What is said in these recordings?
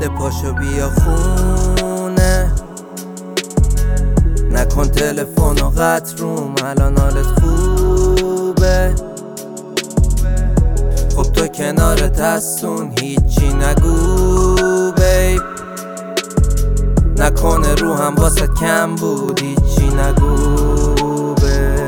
پاشو بیا خونه، نکن تلفن و قطع روم، الان حالت خوبه؟ خب تو کنارت هستون هیچی نگو بیب، نکنه روحم واسه کم بود هیچی نگو بیب.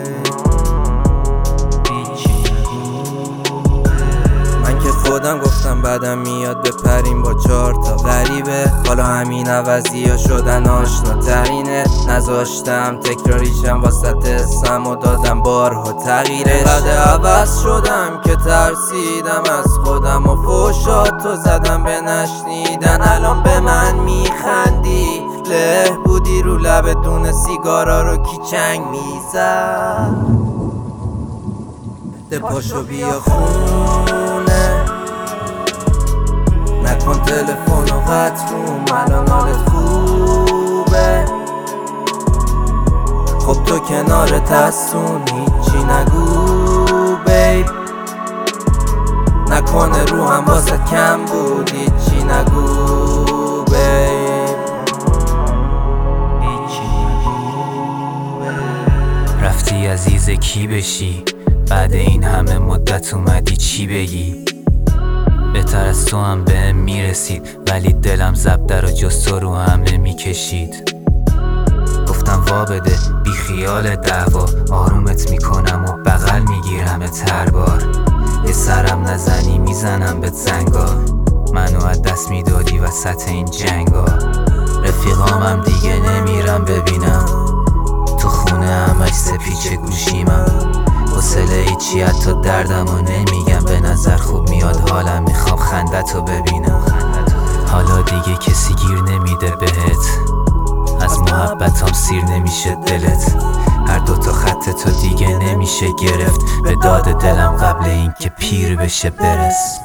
من که خودم گفتم بعدم میاد بپریم با 4 تا غریبه، حالا همین عوضی ها شدن آشنا ترینه، نذاشتم تکراریشم واسط اسم و دادم بارها تغییرش. بعد عوض شدم که ترسیدم از خودم و فوشاتو زدم به نشنیدن، الان به من میخندی له بودی رو لب دون سیگارا رو کی چنگ میزد. ده پاشو بیا خونه، نکن تلفن و قطع روم، الان حالت خوبه؟ خب تو کنارت هستون هیچی نگو بیب، نکنه روحم واسه کم بود هیچی نگو بیب. رفتی عزیز کی بشی، بعد این همه مدت اومدی چی بگی؟ بهتر از تو هم بهم میرسید، ولی دلم زبده رو جز تو رو هم نمیکشید. گفتم وا بده بی خیال دعوا، آرومت میکنم و بغل میگیرمت هر بار، یه سرم نزنی میزنم بهت زنگا، منو از دست میدادی وسط این جنگا. رفیقامم دیگه نمیرم ببینم، تو خونه همش سپیچ گوشیمم، حوصله ایچی حتی دردمو نمیگم، به نظر خوب میاد حالم، میخوام خندتو ببینم. حالا دیگه کسی گیر نمیده بهت، از محبتام سیر نمیشه دلت، هر 2 تا خط تو دیگه نمیشه گرفت، به داد دلم قبل این که پیر بشه برس.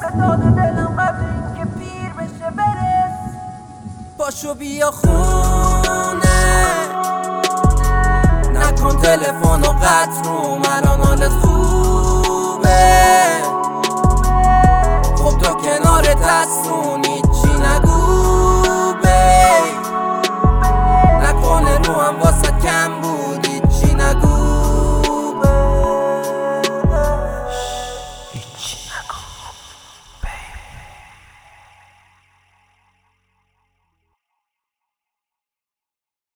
پاشو بیا خونه، نکن تلفن و قطع روم، الان حالت خوبه؟ خب تو کنارت هستون هیچی نگو بیب، نکنه روحم واسه کم بود